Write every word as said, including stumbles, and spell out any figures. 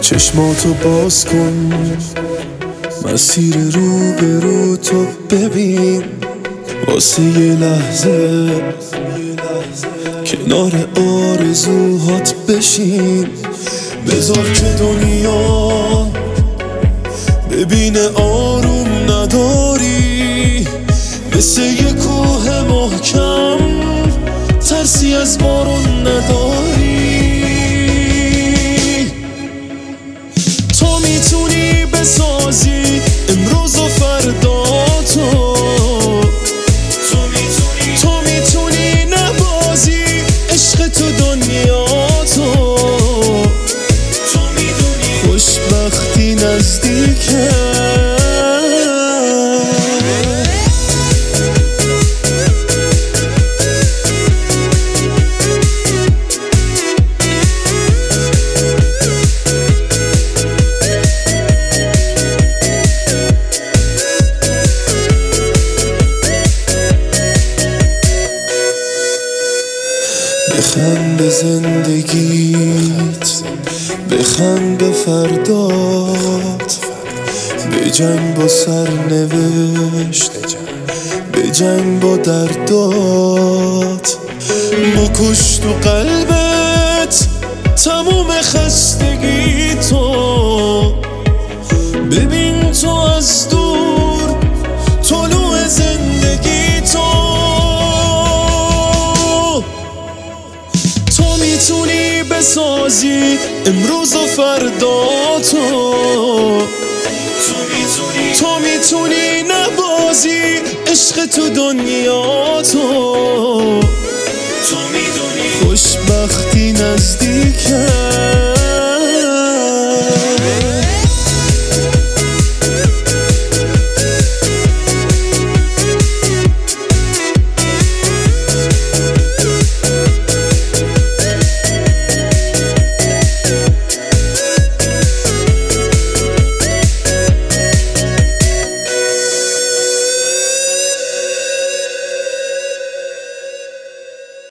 چشماتو باز کن، مسیر رو به رو تو ببین، واسه یه لحظه کنار آرزوهات بشین. بذار که دنیا ببینه آروم نداری، مثل یه کوه محکم ترسی از بارون نداری. تو میتونی بسازی امروز و فردا تو، تو میتونی تو میتونی نبازی عشق تو دنیا تو. تو میدونی خوشبختی نزدیکه. بخند به زندگیت، بخند به فردات، به جنگ با سرنوشت، به جنگ با دردات. بکش تو قلبت تموم خستگی تو، ببین تو از دور طلوع زندگی تو. تو میتونی بسازی امروز و فردا تو، تو میتونی تو میتونی نبازی عشق تو دنیا تو.